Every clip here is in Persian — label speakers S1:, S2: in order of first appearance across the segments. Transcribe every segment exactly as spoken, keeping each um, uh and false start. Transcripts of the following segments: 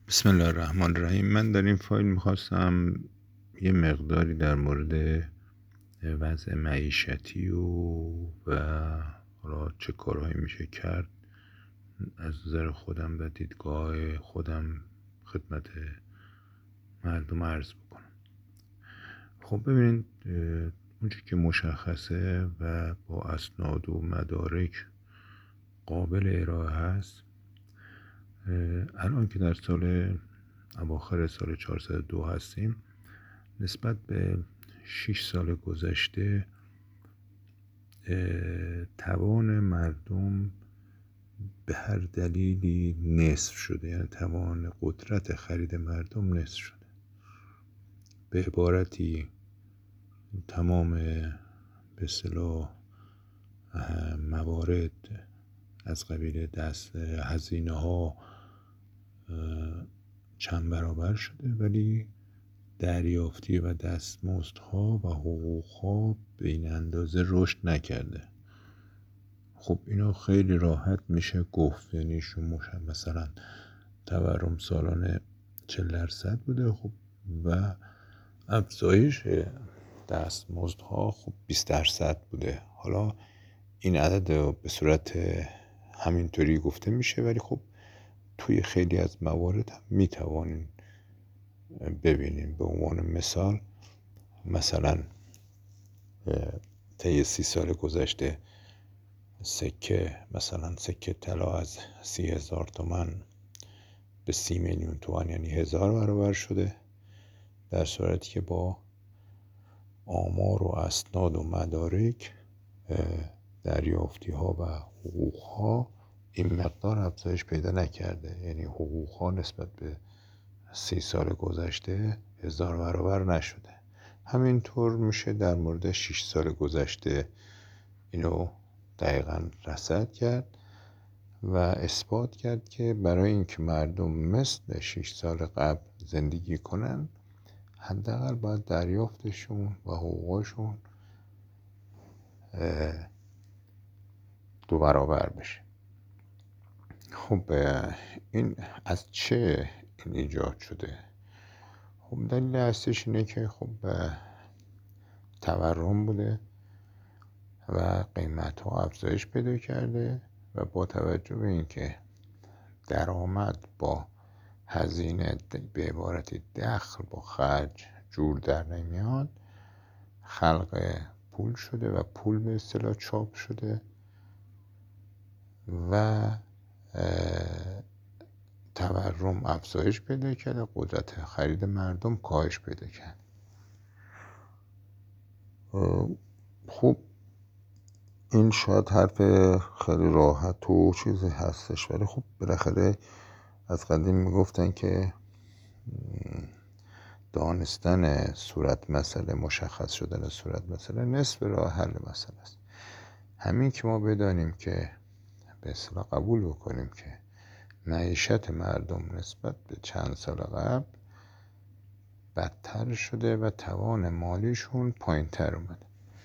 S1: بسم الله الرحمن الرحیم. من در این فایل میخواستم یه مقداری در مورد وضع معیشتی و و حالا چه کارهایی میشه کرد از نظر خودم و دیدگاه خودم خدمت مردم عرض بکنم. خب ببینید، اونچه که مشخصه و با اسناد و مدارک قابل ارائه هست، الان که در سال اواخر سال چهارصد و دو هستیم، نسبت به شش سال گذشته توان مردم به هر دلیلی نصف شده، یعنی توان قدرت خرید مردم نصف شده. به عبارتی تمام به اصطلاح موارد از قبیل دست هزینه ها چند برابر شده، ولی دریافتی و دستمزدها و حقوقها به این اندازه رشد نکرده. خب اینا خیلی راحت میشه گفت، یعنی شما مثلا تورم سالانه چهل درصد بوده، خب و افزایش دستمزدها خب بیست درصد بوده. حالا این عدد به صورت همینطوری گفته میشه، ولی خب توی خیلی از موارد هم میتوانیم ببینیم. به عنوان مثال، مثلا طی سی سال گذشته سکه مثلا سکه طلا از سی هزار تومن به سی میلیون تومن، یعنی هزار برابر شده، در صورتی که با آمار و اسناد و مدارک دریافتی ها و حقوق ها این مقدار افزایش پیدا نکرده. یعنی حقوق ها نسبت به سی سال گذشته هزار برابر نشده. همینطور میشه در مورد شش سال گذشته اینو دقیقاً رصد کرد و اثبات کرد که برای اینکه مردم مثل شش سال قبل زندگی کنن، حداقل باید دریافتشون و حقوقشون دو برابر بشه. خب این از چه این ایجاد شده؟ خب دلیل اصلیش اینه که خب تورم بوده و قیمت ها افزایش پیدا کرده و با توجه به اینکه درآمد با هزینه به عبارت دخل با خرج جور در نمیاد، خلق پول شده و پول به اصطلاح چاپ شده و تورم افزایش پیدا کرده، قدرت خرید مردم کاهش پیدا کرد. خب این شاید حرف خیلی راحت و چیزی هستش، ولی خب بالاخره از قدیم میگفتن که دانستن صورت مسئله، مشخص شدن صورت مسئله نصف راه حل مسئله است. همین که ما بدانیم که به اصطلاح قبول بکنیم که معیشت مردم نسبت به چند سال قبل بدتر شده و توان مالیشون پایین تر اومده.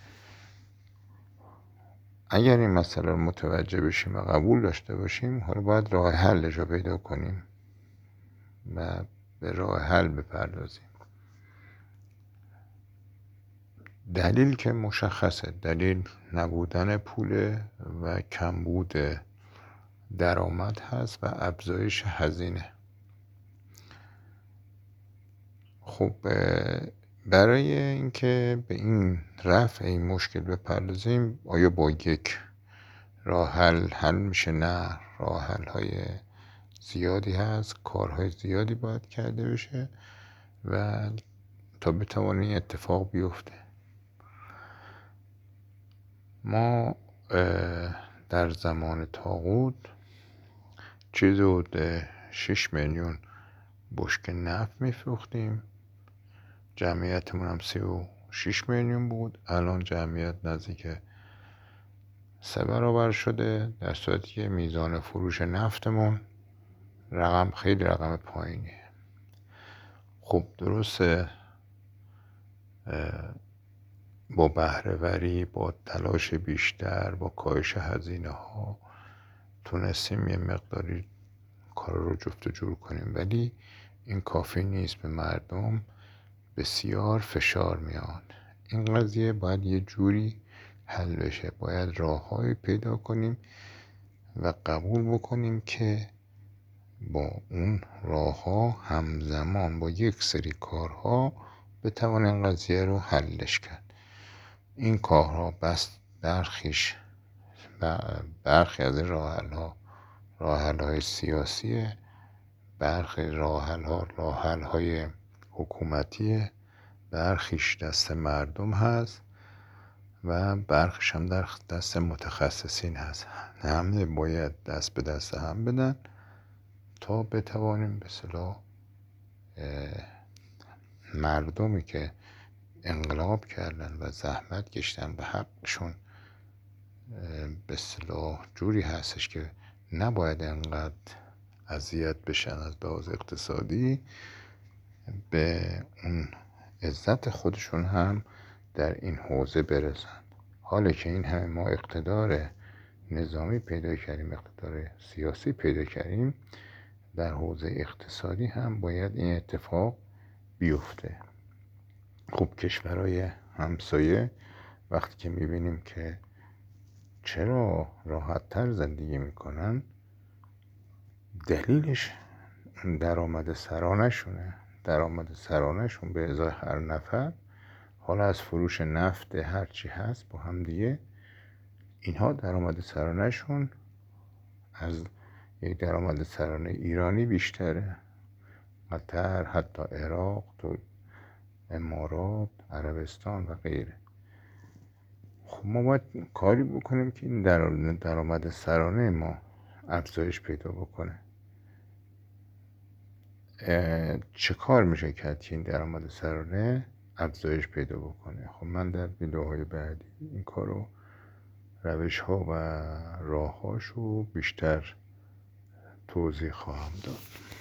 S1: اگر این مسئله رو متوجه بشیم و قبول داشته باشیم، حالا باید راه حلش رو پیدا کنیم و به راه حل بپردازیم. دلیل که مشخصه، دلیل نبودن پول و کمبود درآمد هست و افزایش هزینه. خب برای اینکه به این رفع این مشکل بپردازیم، آیا با یک راه حل حل میشه؟ نه، راه حل های زیادی هست، کارهای زیادی باید کرده بشه و تا بتوانه این اتفاق بیفته. ما در زمان طاغوت چیز حدود شش میلیون بشک نفت میفروختیم، جمعیتمون هم سی و شش میلیون بود. الان جمعیت نزدیک سه برابر شده، در صورتی که میزان فروش نفتمون رقم خیلی رقم پایینیه. خب درسته با بهره وری، با تلاش بیشتر، با کاهش هزینه ها تونستیم یه مقداری کار رو جفت و جور کنیم، ولی این کافی نیست. به مردم بسیار فشار میاد. این قضیه باید یه جوری حل بشه. باید راههایی پیدا کنیم و قبول بکنیم که با اون راه ها همزمان با یک سری کارها بتوان این قضیه رو حلش کرد. این کارها بس برخیش برخی از راه حل ها راه حل های سیاسیه، برخی راه حل ها راه حل های حکومتیه، برخیش دست مردم هست و برخیش هم در دست متخصصین هست. همه باید دست به دست هم بدن تا بتوانیم به اصطلاح مردمی که انقلاب کردن و زحمت کشیدن و حقشون به اصطلاح جوری هستش که نباید انقدر اذیت بشن از لحاظ اقتصادی، به اون عزت خودشون هم در این حوزه برسن. حالا که این همه ما اقتدار نظامی پیدا کردیم، اقتدار سیاسی پیدا کردیم، در حوزه اقتصادی هم باید این اتفاق بیفته. خب کشورهای همسایه وقتی که میبینیم که چرا راحت تر زندگی میکنن، دلیلش درآمد سرانشونه. درآمد سرانشون به ازای هر نفر، حالا از فروش نفت هرچی هست با هم دیگه، اینها درآمد سرانشون از یک درآمد سرانه ایرانی بیشتره. قطر، حتی عراق، تو امارات، عربستان و غیره. خب ما باید کاری بکنیم که این درآمد سرانه ما افزایش پیدا بکنه. چه کار میشه کرد که این درآمد سرانه افزایش پیدا بکنه؟ خب من در ویدیوهای بعدی این کارو، روش ها و راه هاشو بیشتر توضیح خواهم داد.